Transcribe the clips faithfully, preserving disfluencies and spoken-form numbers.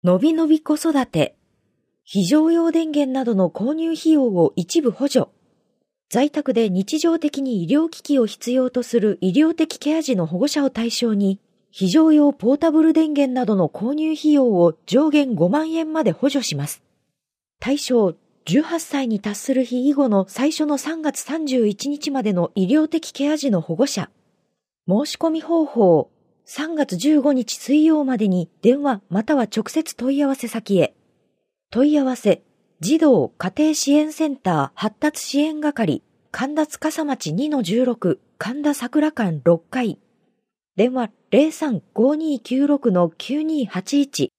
のびのび子育て、非常用電源などの購入費用を一部補助。在宅で日常的に医療機器を必要とする医療的ケア児の保護者を対象に、非常用ポータブル電源などの購入費用を上限ごまんえんまで補助します。対象、じゅうはっさいに達する日以後の最初のさんがつさんじゅういちにちまでの医療的ケア児の保護者。申し込み方法、さんがつじゅうごにち水曜までに電話または直接問い合わせ先へ。問い合わせ、児童家庭支援センター発達支援係、神田司町 にのじゅうろく、神田桜館ろっかい。電話 ゼロさん ごーにーきゅうろく きゅうにーはちいち。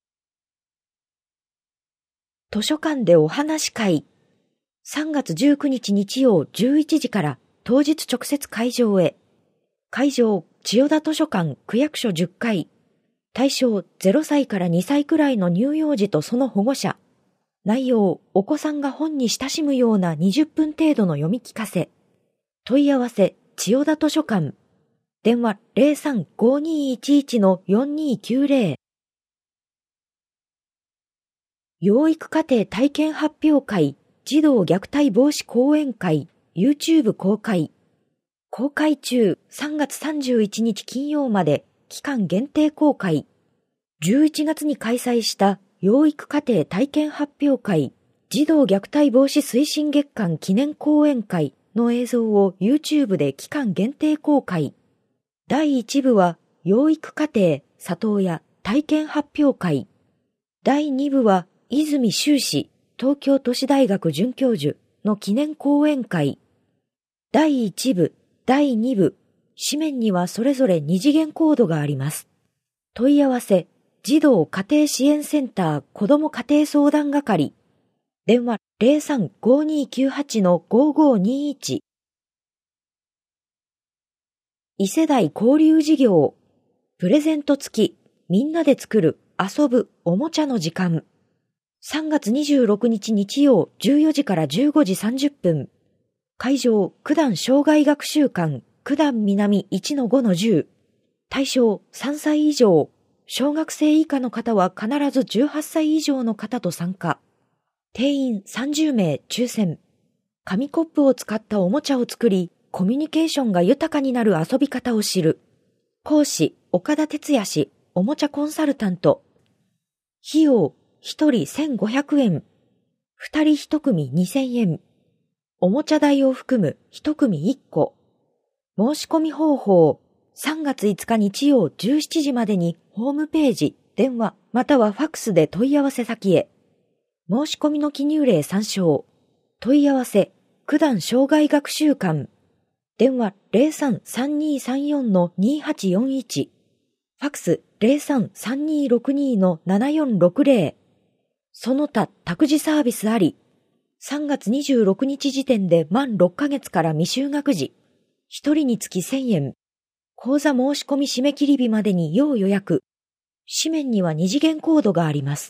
図書館でお話会。さんがつじゅうくにち日曜じゅういちじから当日直接会場へ。会場、千代田図書館区役所じゅっかい。対象ゼロさいからにさいくらいの乳幼児とその保護者。内容、お子さんが本に親しむようなにじゅっぷん程度の読み聞かせ。問い合わせ、千代田図書館。電話 ゼロさん ごーにーいちいち よんにーきゅうゼロ。養育家庭体験発表会、児童虐待防止講演会、YouTube 公開。公開中、さんがつさんじゅういちにち金曜まで、期間限定公開。じゅういちがつに開催した養育家庭体験発表会、児童虐待防止推進月間記念講演会の映像を YouTube で期間限定公開。だいいちぶは、養育家庭里親体験発表会。だいにぶは、泉修士東京都市大学准教授の記念講演会。だいいちぶ、だいにぶ、紙面にはそれぞれに次元コードがあります。問い合わせ、児童家庭支援センター子ども家庭相談係。電話 ゼロさん ごーにーきゅうはち ごーごーにーいち。異世代交流事業。プレゼント付き、みんなで作る、遊ぶ、おもちゃの時間。さんがつにじゅうろくにち日曜じゅうよじからじゅうごじさんじゅっぷん。会場、九段障害学習館、九段南 いちのごのじゅう。対象、さんさい以上。小学生以下の方は必ずじゅうはっさい以上の方と参加。定員さんじゅうめい抽選。紙コップを使ったおもちゃを作り、コミュニケーションが豊かになる遊び方を知る。講師、岡田哲也氏、おもちゃコンサルタント。費用、ひとりせんごひゃくえん。ふたりいち組にせんえん。おもちゃ代を含むいち組いっこ。申し込み方法、さんがついつか日曜じゅうしちじまでにホームページ、電話、またはファックスで問い合わせ先へ。申し込みの記入例参照。問い合わせ、九段障害学習館。電話 ゼロさん さんにーさんよん にーはちよんいち。ファックス ゼロさん さんにーろくにー ななよんろくゼロ。その他託児サービスあり。さんがつにじゅうろくにち時点で満ろっかげつから未就学児。ひとりにつきせんえん。講座申し込み締め切り日までに要予約。紙面にはに次元コードがあります。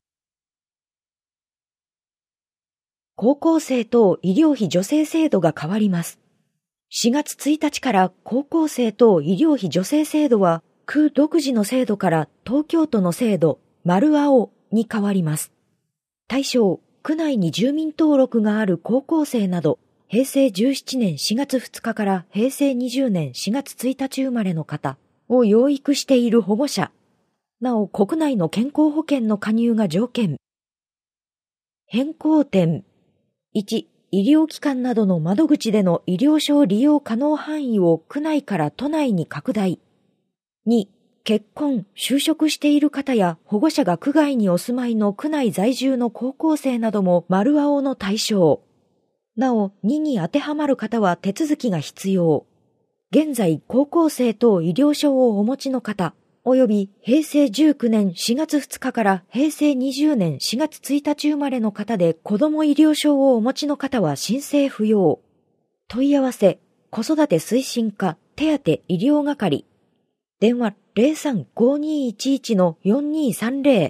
高校生等医療費助成制度が変わります。しがつついたちから高校生等医療費助成制度は、区独自の制度から東京都の制度、丸青に変わります。対象、区内に住民登録がある高校生など、へいせいじゅうななねんしがつふつかからへいせいにじゅうねんしがつついたち生まれの方を養育している保護者。なお、国内の健康保険の加入が条件。変更点。いち、医療機関などの窓口での医療証利用可能範囲を区内から都内に拡大。に、結婚、就職している方や保護者が区外にお住まいの区内在住の高校生なども丸青の対象。なお、にに当てはまる方は手続きが必要。現在、高校生等医療証をお持ちの方、及びへいせいじゅうきゅうねんしがつふつかからへいせいにじゅうねんしがつついたち生まれの方で子ども医療証をお持ちの方は申請不要。問い合わせ、子育て推進課手当医療係。電話 ゼロさん ごーにーいちいち よんにーさんゼロ。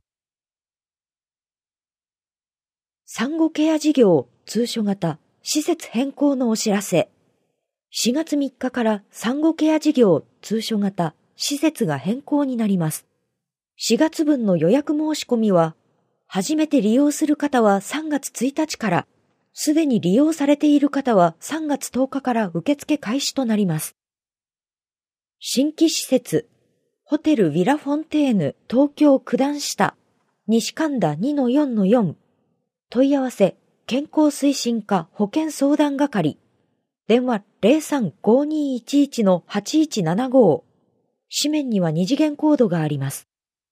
産後ケア事業通所型施設変更のお知らせ。しがつみっかから産後ケア事業通所型施設が変更になります。 しがつぶんの予約申し込みは、初めて利用する方はさんがつついたちから、すでに利用されている方はさんがつとおかから受付開始となります。新規施設、ホテルヴィラフォンテーヌ東京九段下、西神田 にのよんのよん、問い合わせ、健康推進課保健相談係、電話 ゼロさん ごにいちいち はちいちななご、紙面には二次元コードがあります。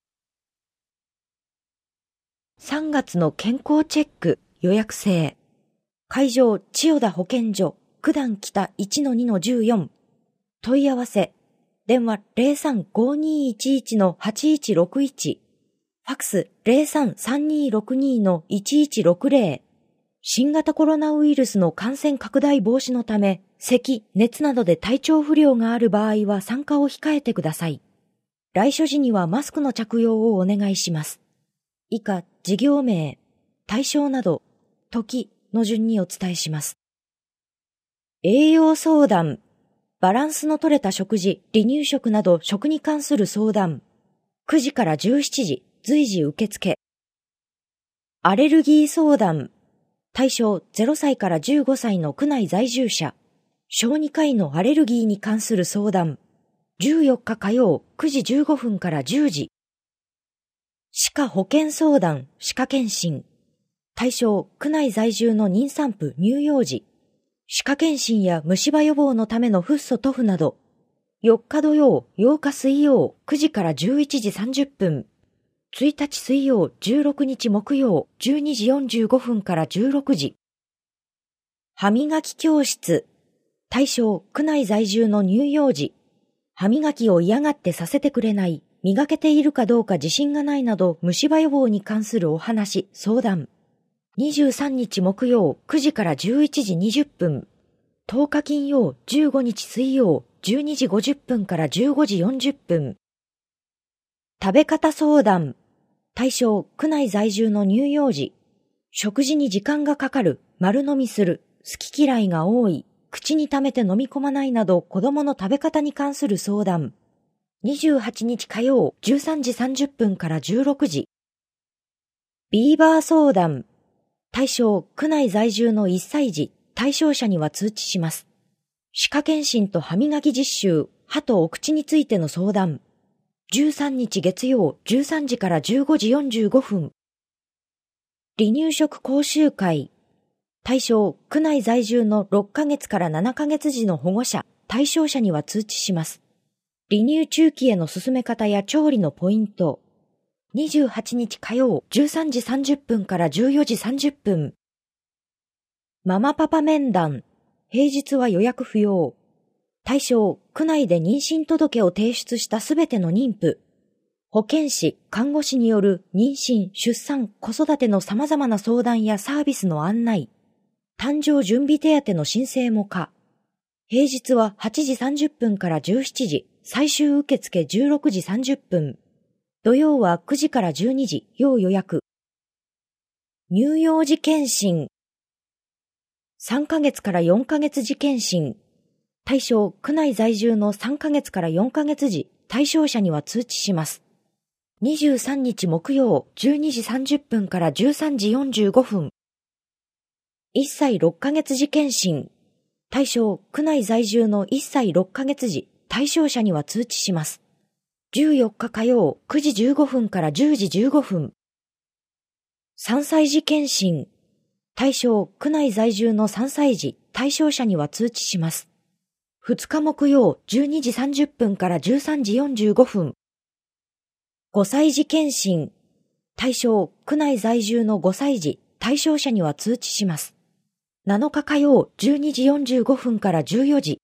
さんがつの健康チェック予約制。会場千代田保健所九段北 いちのにのじゅうよん。問い合わせ。電話 ゼロさん ごにいちいち はちいちろくいち。ファクス ゼロさん さんにろくに いちいちろくぜろ。新型コロナウイルスの感染拡大防止のため、咳、熱などで体調不良がある場合は参加を控えてください。来所時にはマスクの着用をお願いします。以下、事業名、対象など、時の順にお伝えします。栄養相談、バランスの取れた食事、離乳食など食に関する相談。くじからじゅうしちじ、随時受付。アレルギー相談、対象ゼロさいからじゅうごさいの区内在住者。小児科医のアレルギーに関する相談。じゅうよっか火曜くじじゅうごふんからじゅうじ。歯科保健相談、歯科検診。対象、区内在住の妊産婦乳幼児。歯科検診や虫歯予防のためのフッ素塗布など。よっか土曜、ようか水曜、くじからじゅういちじさんじゅっぷん。ついたち水曜、じゅうろくにち木曜、じゅうにじよんじゅうごふんからじゅうろくじ。歯磨き教室。対象、区内在住の乳幼児。歯磨きを嫌がってさせてくれない。磨けているかどうか自信がないなど虫歯予防に関するお話、相談。にじゅうさんにち木曜くじからじゅういちじにじゅっぷん。とおか金曜じゅうごにち水曜じゅうにじごじゅっぷんからじゅうごじよんじゅっぷん。食べ方相談。対象、区内在住の乳幼児。食事に時間がかかる、丸飲みする、好き嫌いが多い、口に溜めて飲み込まないなど子供の食べ方に関する相談。にじゅうはちにち火曜じゅうさんじさんじゅっぷんからじゅうろくじ。ビーバー相談。対象、区内在住のいっさい児、対象者には通知します。歯科検診と歯磨き実習、歯とお口についての相談。じゅうさんにち月曜じゅうさんじからじゅうごじよんじゅうごふん。離乳食講習会。対象、区内在住のろっかげつからななかげつ児の保護者、対象者には通知します。離乳中期への進め方や調理のポイント。にじゅうはちにち火曜じゅうさんじさんじゅっぷんからじゅうよじさんじゅっぷん。ママパパ面談。平日は予約不要。対象、区内で妊娠届を提出したすべての妊婦。保健師、看護師による妊娠、出産、子育ての様々な相談やサービスの案内。誕生準備手当の申請も可。平日ははちじさんじゅっぷんからじゅうしちじ、最終受付じゅうろくじさんじゅっぷん。土曜はくじからじゅうにじ、要予約。乳幼児検診。さんかげつからよんかげつ児検診。対象、区内在住のさんかげつからよんかげつ児、対象者には通知します。にじゅうさんにち木曜じゅうにじさんじゅっぷんからじゅうさんじよんじゅうごふん。いっさいろっかげつ児検診。対象、区内在住のいっさいろっかげつ児、対象者には通知します。じゅうよっか火曜くじじゅうごふんからじゅうじじゅうごふん。さんさい児検診。対象、区内在住のさんさい児、対象者には通知します。ふつか木曜じゅうにじさんじゅっぷんからじゅうさんじよんじゅうごふん。ごさい児検診。対象、区内在住のごさい児、対象者には通知します。なのか火曜じゅうにじよんじゅうごふんからじゅうよじ。